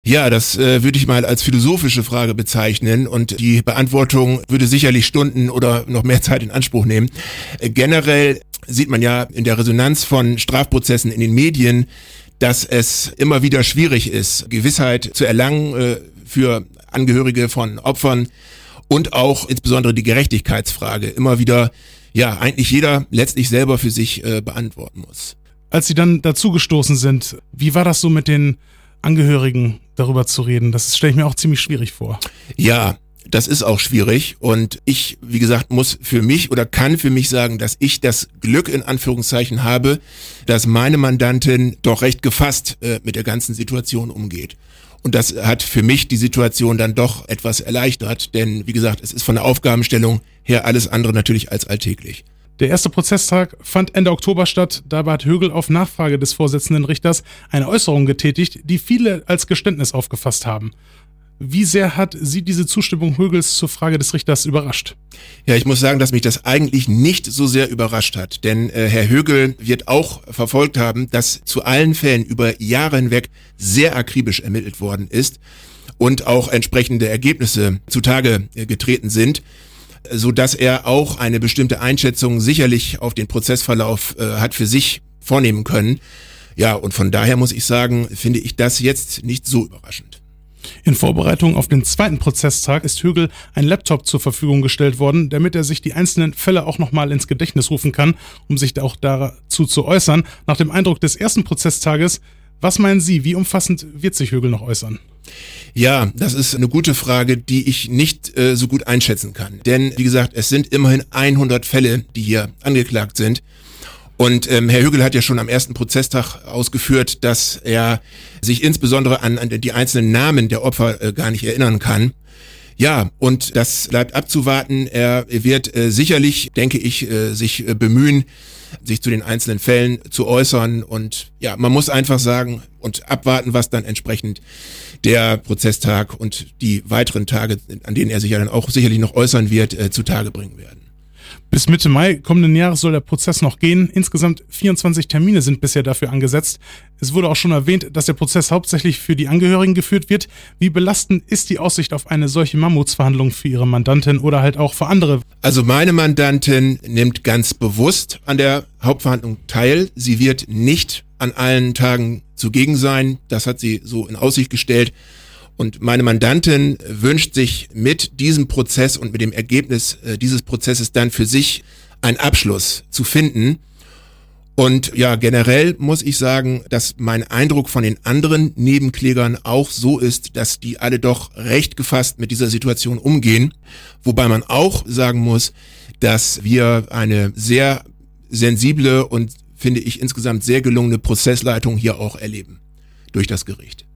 Ja, das würde ich mal als philosophische Frage bezeichnen und die Beantwortung würde sicherlich Stunden oder noch mehr Zeit in Anspruch nehmen. Generell sieht man ja in der Resonanz von Strafprozessen in den Medien, dass es immer wieder schwierig ist, Gewissheit zu erlangen für Angehörige von Opfern und auch insbesondere die Gerechtigkeitsfrage immer wieder, ja, eigentlich jeder letztlich selber für sich beantworten muss. Als Sie dann dazugestoßen sind, wie war das so mit den Angehörigen darüber zu reden? Das stelle ich mir auch ziemlich schwierig vor. Ja, das ist auch schwierig und ich, wie gesagt, muss für mich oder kann für mich sagen, dass ich das Glück in Anführungszeichen habe, dass meine Mandantin doch recht gefasst mit der ganzen Situation umgeht. Und das hat für mich die Situation dann doch etwas erleichtert, denn wie gesagt, es ist von der Aufgabenstellung her alles andere natürlich als alltäglich. Der erste Prozesstag fand Ende Oktober statt. Dabei hat Högel auf Nachfrage des Vorsitzenden Richters eine Äußerung getätigt, die viele als Geständnis aufgefasst haben. Wie sehr hat Sie diese Zustimmung Högels zur Frage des Richters überrascht? Ja, ich muss sagen, dass mich das eigentlich nicht so sehr überrascht hat, denn Herr Högel wird auch verfolgt haben, dass zu allen Fällen über Jahre hinweg sehr akribisch ermittelt worden ist und auch entsprechende Ergebnisse zutage getreten sind, so dass er auch eine bestimmte Einschätzung sicherlich auf den Prozessverlauf hat für sich vornehmen können. Ja, und von daher muss ich sagen, finde ich das jetzt nicht so überraschend. In Vorbereitung auf den zweiten Prozesstag ist Högel ein Laptop zur Verfügung gestellt worden, damit er sich die einzelnen Fälle auch nochmal ins Gedächtnis rufen kann, um sich auch dazu zu äußern. Nach dem Eindruck des ersten Prozesstages, was meinen Sie, wie umfassend wird sich Högel noch äußern? Ja, das ist eine gute Frage, die ich nicht so gut einschätzen kann. Denn, wie gesagt, es sind immerhin 100 Fälle, die hier angeklagt sind. Und Herr Högel hat ja schon am ersten Prozesstag ausgeführt, dass er sich insbesondere an die einzelnen Namen der Opfer gar nicht erinnern kann. Ja, und das bleibt abzuwarten. Er wird sicherlich, denke ich, sich bemühen, sich zu den einzelnen Fällen zu äußern. Und ja, man muss einfach sagen und abwarten, was dann entsprechend der Prozesstag und die weiteren Tage, an denen er sich ja dann auch sicherlich noch äußern wird, zutage bringen werden. Bis Mitte Mai kommenden Jahres soll der Prozess noch gehen. Insgesamt 24 Termine sind bisher dafür angesetzt. Es wurde auch schon erwähnt, dass der Prozess hauptsächlich für die Angehörigen geführt wird. Wie belastend ist die Aussicht auf eine solche Mammutsverhandlung für Ihre Mandantin oder halt auch für andere? Also meine Mandantin nimmt ganz bewusst an der Hauptverhandlung teil. Sie wird nicht an allen Tagen zugegen sein. Das hat sie so in Aussicht gestellt. Und meine Mandantin wünscht sich mit diesem Prozess und mit dem Ergebnis dieses Prozesses dann für sich einen Abschluss zu finden. Und ja, generell muss ich sagen, dass mein Eindruck von den anderen Nebenklägern auch so ist, dass die alle doch recht gefasst mit dieser Situation umgehen. Wobei man auch sagen muss, dass wir eine sehr sensible und, finde ich, insgesamt sehr gelungene Prozessleitung hier auch erleben durch das Gericht.